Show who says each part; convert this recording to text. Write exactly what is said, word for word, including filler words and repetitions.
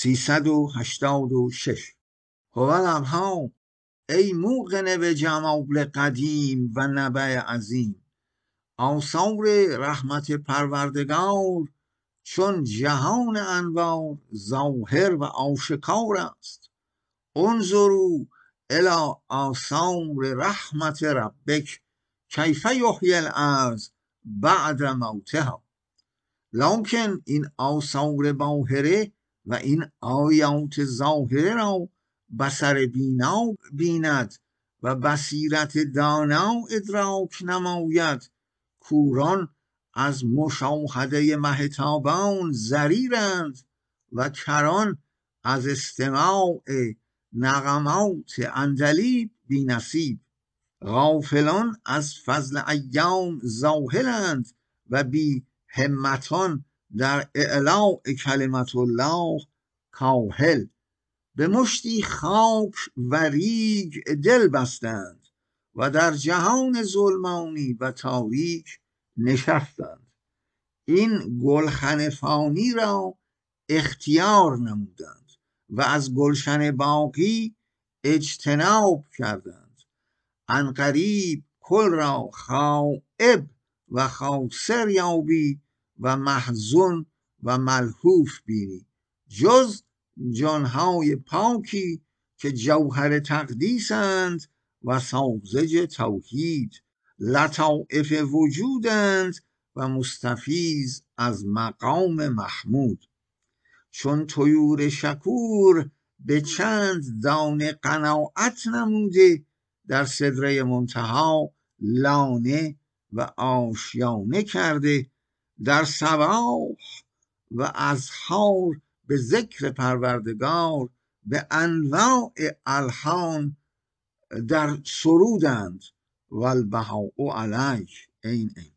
Speaker 1: سیصد و هشتاد و شش. هوالابها، ای موقن به جمال قدیم و نبع عظیم، آثار رحمت پروردگار چون جهان انوار ظاهر و آشکار است. انظروا الی آثار رحمت ربک کیف یحیی الارض بعد موتها. لکن این آثار باهره و این آیات ظاهره را بصر بینا بیند و بصیرت دانا ادراک نماید. کوران از مشاهده مهتابان ضریرند و کران از استماع نغمات عندلیب بی نصیب. غافلان از فضل ایام ظاهرند و بی همتان در اعلاء کلمت الله کاهل. به مشتی خاک و ریگ دل بستند و در جهان ظلمانی و تاریک نشستند. این گلخن فانی را اختیار نمودند و از گلشن باقی اجتناب کردند. عنقریب کل را خائب و خاسر یابی و محزون و ملهوف بینی، جز جانهای پاکی که جوهر تقدیسند و سازج توحید، لطائف وجودند و مستفیض از مقام محمود. چون طیور شکور به چند دانه قناعت نموده، در سدره منتها لانه و آشیانه کرده، در صباح و اذحار به ذکر پروردگار به انواع الحان در سرودند. والبهاء علیک، این این